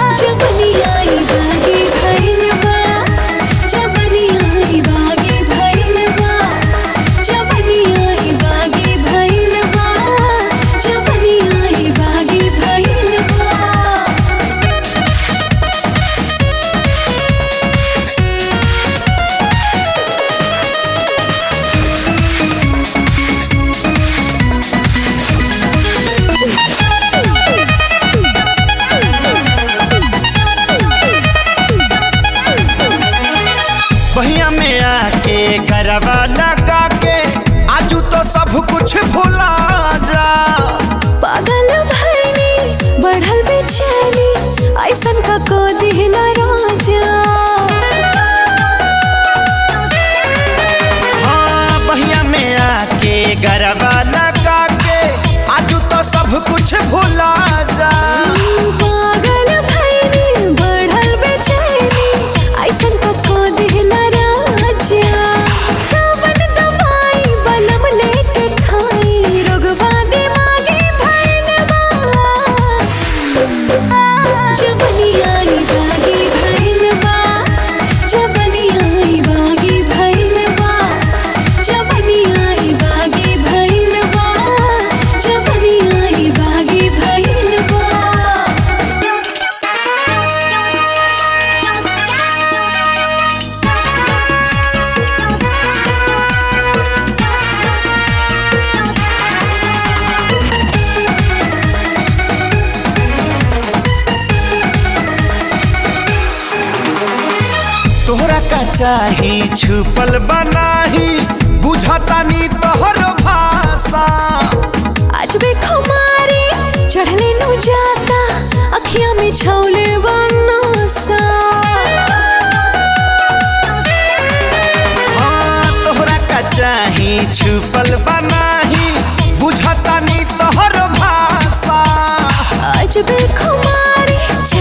जवनी आई बागी भइल बा, जवनी आई बागी भइल बा, जवनी आई बागी भइल बा, जवनी आई बागी भइल बा। बहिया में आके गरबा लगा के आजू तो सब कुछ भुला जा। पागल भइनी बढ़ल बेचैनी ऐसन का को दिहला राजा। हाँ बहिया में आके गरबा लगा के आजू तो सब कुछ भुला जा। पागल भइनी बढ़ल बेचैनी ऐसन का को दिहला राजा। कवन दवाई बलम लेके खाई रोगवा दिमागी भइल बा। जवनी आई बागी भइल बा, जवनी आई बागी भइल बा, जवनी आई बागी भइल बा, जवनी आई बागी भइल बा। तोहरा का चाही छुपल बनाही बुझतानी तोहर भाषा। आज बे खुमारी चढ़ले नु जाता अखियां में छौले बनसा। हाँ तोहरा का चाही छुपल बनाही बुझतानी तोहर भाषा। आज बे खुमारी